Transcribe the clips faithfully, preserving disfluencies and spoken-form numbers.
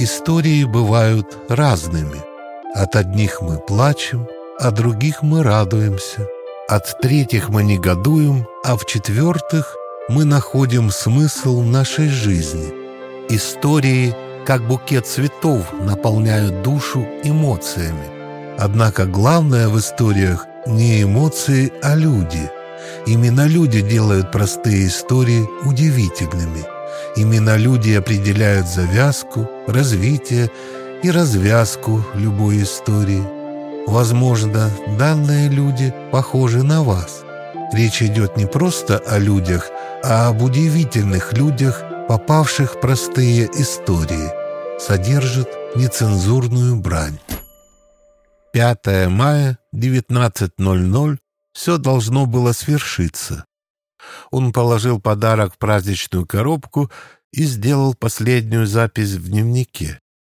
Истории бывают разными. От одних мы плачем, а других мы радуемся. От третьих мы негодуем, а в четвертых мы находим смысл нашей жизни. Истории, как букет цветов, наполняют душу эмоциями. Однако главное в историях не эмоции, а люди. Именно люди делают простые истории удивительными. Именно люди определяют завязку, развитие и развязку любой истории. Возможно, данные люди похожи на вас. Речь идет не просто о людях, а об удивительных людях, попавших в простые истории. Содержит нецензурную брань. пятое мая, девятнадцать ноль ноль. Все должно было свершиться. Он положил подарок в праздничную коробку и сделал последнюю запись в дневнике.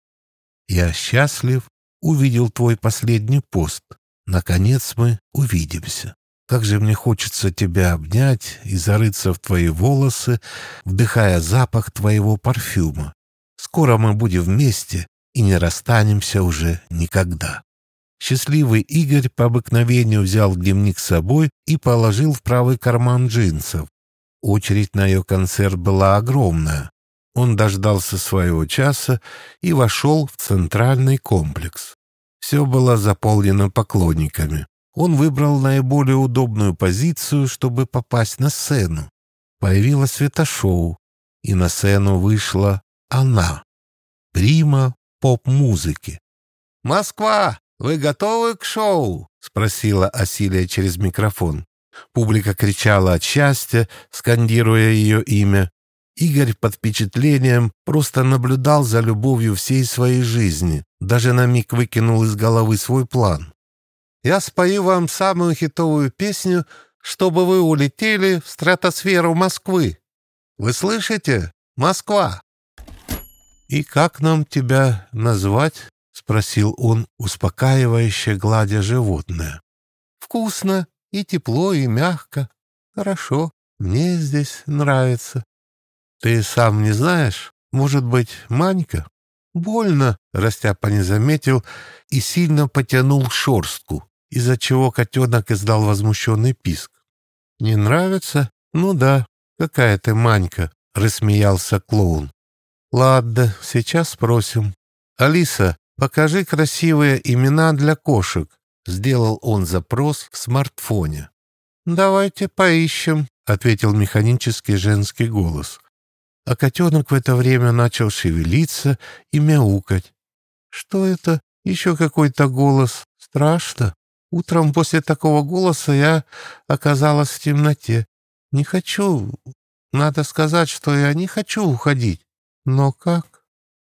«Я счастлив, увидел твой последний пост. Наконец мы увидимся. Как же мне хочется тебя обнять и зарыться в твои волосы, вдыхая запах твоего парфюма. Скоро мы будем вместе и не расстанемся уже никогда». Счастливый Игорь по обыкновению взял дневник с собой и положил в правый карман джинсов. Очередь на ее концерт была огромная. Он дождался своего часа и вошел в центральный комплекс. Все было заполнено поклонниками. Он выбрал наиболее удобную позицию, чтобы попасть на сцену. Появилось светошоу, и на сцену вышла она, прима поп-музыки. «Москва! Вы готовы к шоу?» — спросила Асилия через микрофон. Публика кричала от счастья, скандируя ее имя. Игорь под впечатлением просто наблюдал за любовью всей своей жизни, даже на миг выкинул из головы свой план. «Я спою вам самую хитовую песню, чтобы вы улетели в стратосферу Москвы. Вы слышите? Москва!» «И как нам тебя назвать?» — спросил он, успокаивающе гладя животное. «Вкусно и тепло, и мягко. Хорошо, мне здесь нравится. Ты сам не знаешь? Может быть, Манька?» «Больно», — Растяпа не заметил и сильно потянул шерстку, из-за чего котенок издал возмущенный писк. «Не нравится? Ну да, какая ты Манька», — рассмеялся клоун. «Ладно, сейчас спросим. Алиса, покажи красивые имена для кошек», — сделал он запрос в смартфоне. «Давайте поищем», — ответил механический женский голос. А котенок в это время начал шевелиться и мяукать. «Что это? Еще какой-то голос. Страшно. Утром после такого голоса я оказалась в темноте. Не хочу. Надо сказать, что я не хочу уходить. Но как?»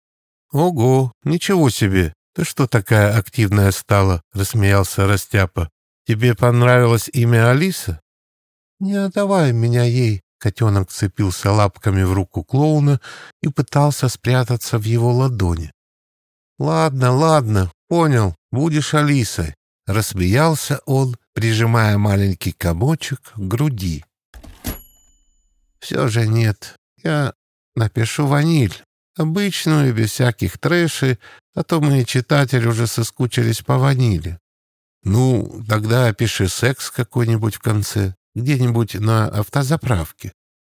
«Ого, ничего себе! Ты что такая активная стала?» — рассмеялся Растяпа. «Тебе понравилось имя Алиса?» «Не отдавай меня ей!» Котенок цепился лапками в руку клоуна и пытался спрятаться в его ладони. «Ладно, ладно, понял, будешь Алисой!» — рассмеялся он, прижимая маленький комочек к груди. «Все же нет, я напишу ваниль. Обычную, без всяких трэшей, а то мои читатели уже соскучились по ванили». «Ну, тогда пиши секс какой-нибудь в конце, где-нибудь на автозаправке».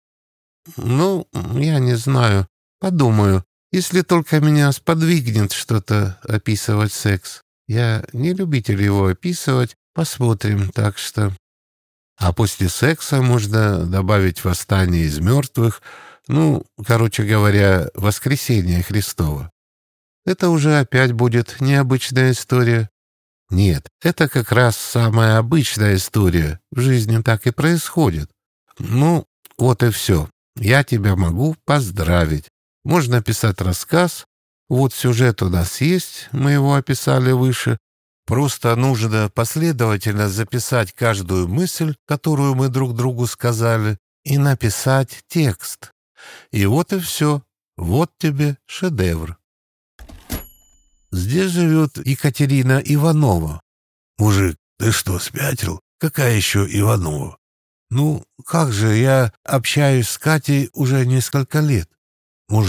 «Ну, я не знаю. Подумаю, если только меня сподвигнет что-то описывать секс. Я не любитель его описывать, посмотрим, так что...» «А после секса можно добавить восстание из мертвых, ну, короче говоря, воскресение Христово. Это уже опять будет необычная история». «Нет, это как раз самая обычная история. В жизни так и происходит. Ну, вот и все. Я тебя могу поздравить. Можно писать рассказ. Вот сюжет у нас есть, мы его описали выше. Просто нужно последовательно записать каждую мысль, которую мы друг другу сказали, и написать текст. И вот и все. Вот тебе шедевр». Здесь живет Екатерина Иванова. «Мужик, ты что, спятил? Какая еще Иванова?» «Ну, как же, я общаюсь с Катей уже несколько лет». «Мужик,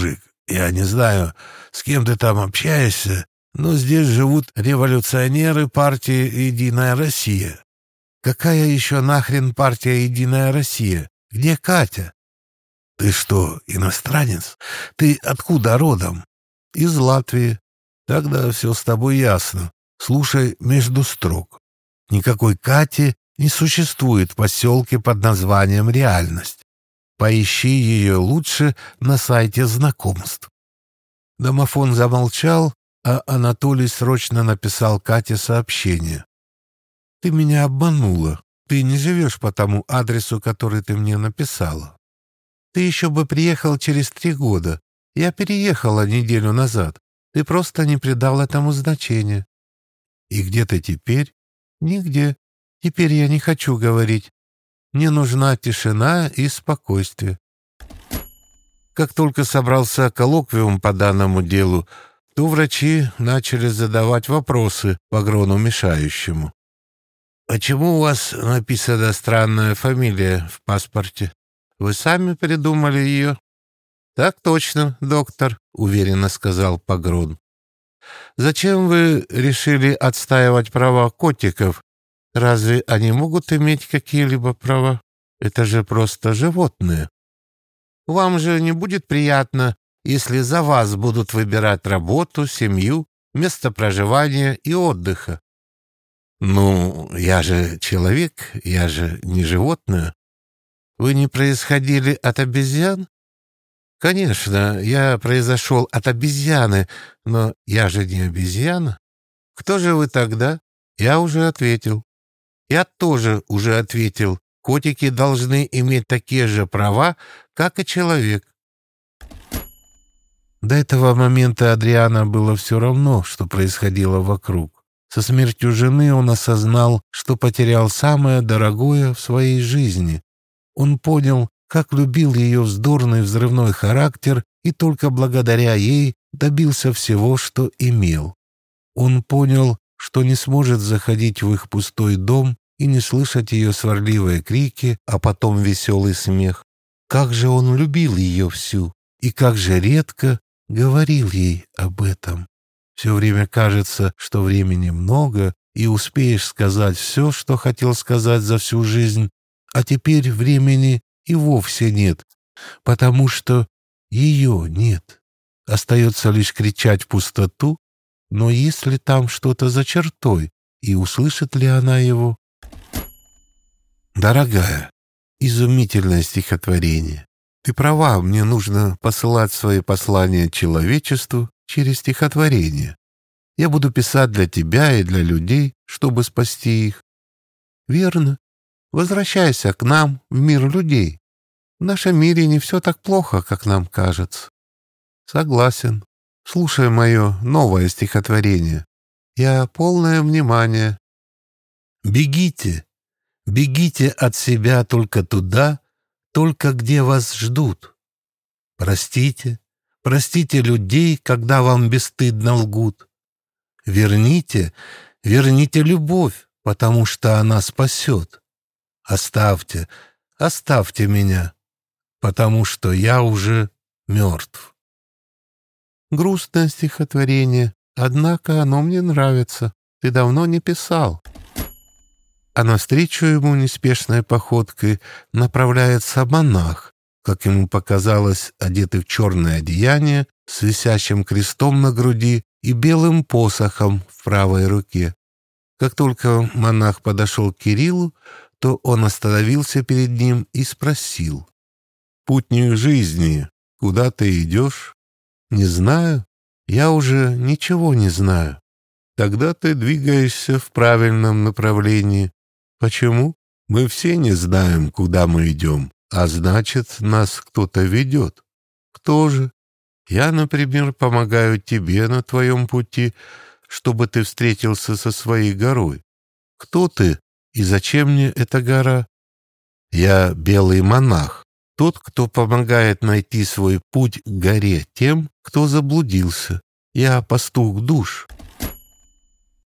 Я не знаю, с кем ты там общаешься, но здесь живут революционеры партии «Единая Россия». Какая еще нахрен партия «Единая Россия»? Где Катя? Ты что, иностранец? Ты откуда родом? Из Латвии. Тогда все с тобой ясно. Слушай между строк. Никакой Кати не существует в поселке под названием «Реальность». Поищи ее лучше на сайте знакомств. Домофон замолчал, а Анатолий срочно написал Кате сообщение. «Ты меня обманула. Ты не живешь по тому адресу, который ты мне написала. Ты еще бы приехал через три года. Я переехала неделю назад. Ты просто не придал этому значения. И где ты теперь? Нигде. Теперь я не хочу говорить. Мне нужна тишина и спокойствие». Как только собрался коллоквиум по данному делу, то врачи начали задавать вопросы Багрону мешающему. «Почему у вас написана странная фамилия в паспорте? Вы сами придумали ее?» «Так точно, доктор», — уверенно сказал Погрон. «Зачем вы решили отстаивать права котиков? Разве они могут иметь какие-либо права? Это же просто животные. Вам же не будет приятно, если за вас будут выбирать работу, семью, место проживания и отдыха». «Ну, я же человек, я же не животное. Вы не происходили от обезьян?» «Конечно, я произошел от обезьяны, но я же не обезьяна. Кто же вы тогда?» «Я уже ответил». «Я тоже уже ответил. Котики должны иметь такие же права, как и человек». До этого момента Адриано было все равно, что происходило вокруг. Со смертью жены он осознал, что потерял самое дорогое в своей жизни. Он понял, как любил ее вздорный взрывной характер и только благодаря ей добился всего, что имел. Он понял, что не сможет заходить в их пустой дом и не слышать ее сварливые крики, а потом веселый смех. Как же он любил ее всю, и как же редко говорил ей об этом. Все время кажется, что времени много, и успеешь сказать все, что хотел сказать за всю жизнь, а теперь времени и вовсе нет, потому что ее нет. Остается лишь кричать в пустоту, но есть ли там что-то за чертой, и услышит ли она его? Дорогая, изумительное стихотворение. Ты права, мне нужно посылать свои послания человечеству через стихотворение. Я буду писать для тебя и для людей, чтобы спасти их. Верно. Возвращайся к нам, в мир людей. В нашем мире не все так плохо, как нам кажется. Согласен. Слушай мое новое стихотворение. Я полное внимание. Бегите, бегите от себя только туда, только где вас ждут. Простите, простите людей, когда вам бесстыдно лгут. Верните, верните любовь, потому что она спасет. Оставьте, оставьте меня, потому что я уже мертв. Грустное стихотворение, однако оно мне нравится. Ты давно не писал. А навстречу ему неспешной походкой направляется монах, как ему показалось, одетый в черное одеяние, с висящим крестом на груди и белым посохом в правой руке. Как только монах подошел к Кириллу, то он остановился перед ним и спросил: «Путник жизни, куда ты идешь?» «Не знаю. Я уже ничего не знаю». «Тогда ты двигаешься в правильном направлении». «Почему? Мы все не знаем, куда мы идем, а значит, нас кто-то ведет». «Кто же?» «Я, например, помогаю тебе на твоем пути, чтобы ты встретился со своей горой. Кто ты и зачем мне эта гора?» «Я белый монах, тот, кто помогает найти свой путь к горе тем, кто заблудился. Я пастух душ».